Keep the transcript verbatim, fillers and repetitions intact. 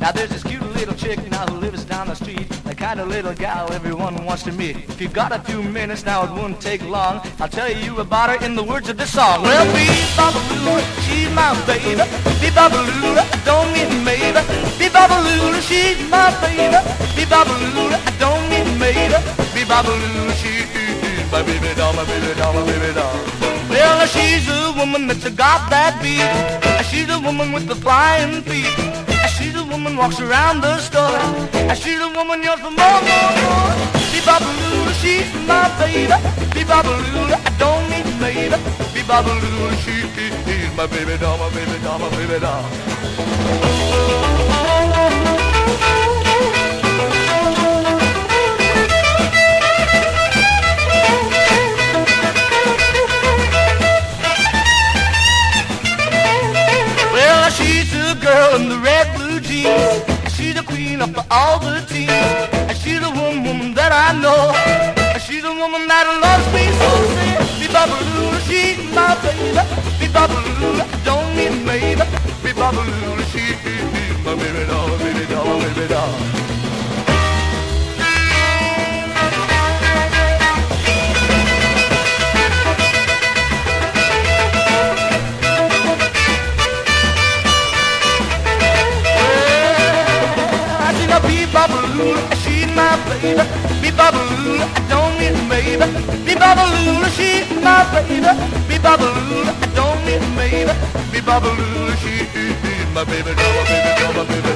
Now there's this cute little chick now who lives down the street, the kind of little gal everyone wants to meet. If you got a few minutes now, it won't take long. I'll tell you about her in the words of this song. Well, bee-bop-a-loo, she's my baby. Bee-bop-a-loo, I don't mean maybe. Bee-bop-a-loo, she's my baby. Bee-bop-a-loo, I don't mean maybe. Bee-bop-a-loo, she's my baby doll, my baby doll, my baby doll. Well, she's a woman that's got that beat. She's a woman with the flying feet. She's a woman walks around the store. She's a woman yells for more, more, more. Bee-bop-a-loo, she's my baby. Bee-bop-a-loo, I don't mean maybe. Bee-bop-a-loo, she's my baby doll, my baby doll, my baby doll. Well, she's the girl in the red blue jeans. She's the queen of all the teams. She's the one woman that I know. She's the woman that loves me so. Say, bee-bop-a-loo, she's my baby. Bee-bop-a-loo, I don't mean maybe. Bee-bop-a-loo, she's my baby doll, my baby doll, my baby doll. Bee-bop-a-loo, she's my baby. Bee-bop-a-loo, I don't mean maybe. Bee-bop-a-loo, she's my baby. Bee-bop-a-loo, I don't mean maybe. Bee-bop-a-loo, she's my baby doll, my baby doll, my baby